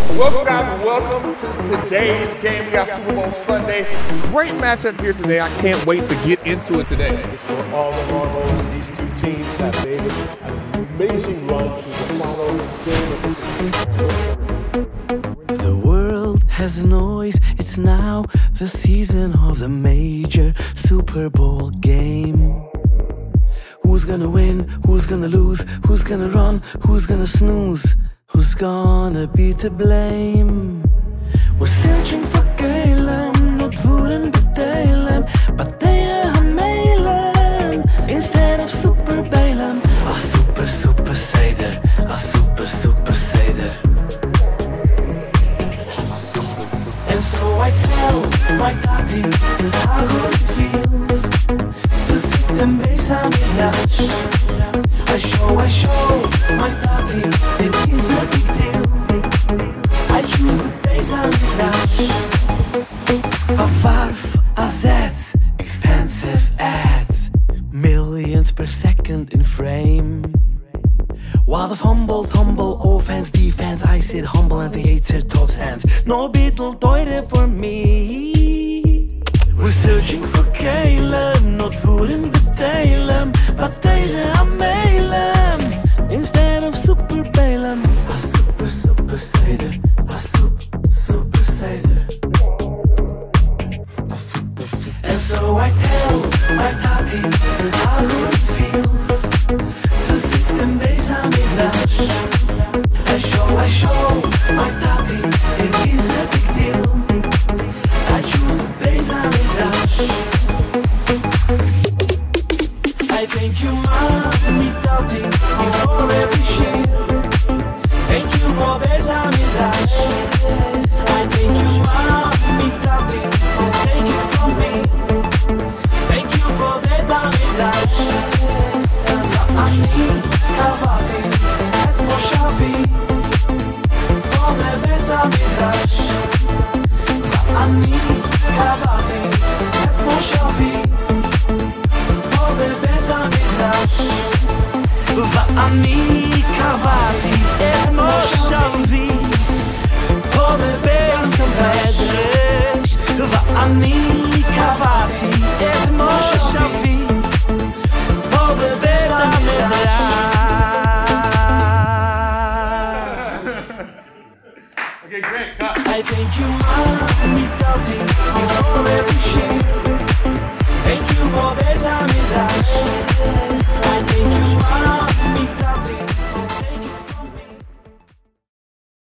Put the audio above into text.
Welcome, guys. Welcome to today's game. We got Super Bowl Sunday. Great matchup here today. I can't wait to get into it today. It's for all the marbles. These two teams have made an amazing run to the final game. The world has a noise. It's now the season of the major Super Bowl game. Who's gonna win? Who's gonna lose? Who's gonna run? Who's gonna snooze? Who's gonna be to blame? We're searching for Caleb, not wooden but Balaam, but they are Balaam instead of Super Balaam. A super Seder, a super Seder. And so I tell my daddy how good it feels to sit and bass on me lash. I show my daddy it is a big deal. I choose the bass on the dash. A valve, a Z, expensive ads, millions per second in frame. While the fumble, tumble, offense, defense, I sit humble and the hater toss hands. No Beatle toilet for me. We're searching for Caleb, not wooden but Balaam, but Balaam instead of Super Balaam. A super Seder, a super Seder. And so I tell my daddy how good it feels to sit and bass on me lash. I show my daddy it is a big deal. I choose the bass on me dash. I thank you, mommy, daddy, for every share. Thank you for bass on me dash. I thank you, mommy, daddy, take it from me. Thank you for bass on me dash. Ani kawati, et moshavi, pome beta mi dash. Ani kawati, et moshavi, pome beta mi dash. Ani kawati, et moshavi, pome beta mi dash. Ani kawati, et moshavi, pome beta mi dash. Okay, great. Cut. I thank you, mommy, daddy, for every share. Thank you for bass on me dash. I thank you, mommy.